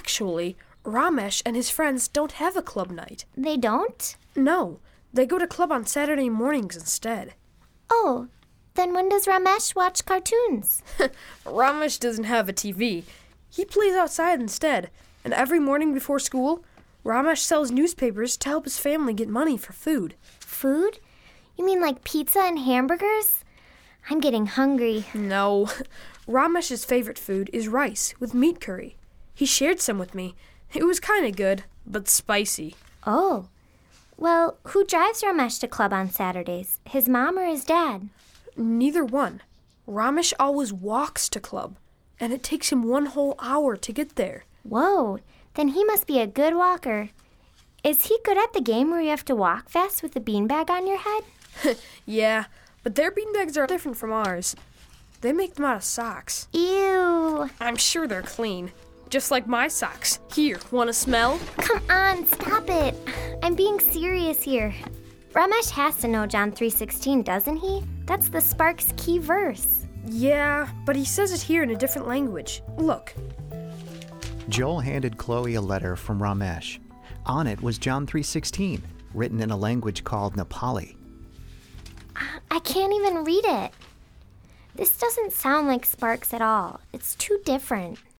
Actually, Ramesh and his friends don't have a club night. They don't? No, they go to club on Saturday mornings instead. Oh, then when does Ramesh watch cartoons? Ramesh doesn't have a TV. He plays outside instead, and every morning before school, Ramesh sells newspapers to help his family get money for food. Food? You mean like pizza and hamburgers? I'm getting hungry. No. Ramesh's favorite food is rice with meat curry. He shared some with me. It was kind of good, but spicy. Oh. Well, who drives Ramesh to club on Saturdays? His mom or his dad? Neither one. Ramesh always walks to club, and it takes him 1 whole hour to get there. Whoa, then he must be a good walker. Is he good at the game where you have to walk fast with a beanbag on your head? Yeah, but their beanbags are different from ours. They make them out of socks. Ew. I'm sure they're clean, just like my socks. Here, want to smell? Come on, stop it. I'm being serious here. Ramesh has to know John 3:16, doesn't he? That's the Sparks key verse. Yeah, but he says it here in a different language. Look. Joel handed Chloe a letter from Ramesh. On it was John 3:16, written in a language called Nepali. I can't even read it. This doesn't sound like Sparks at all. It's too different.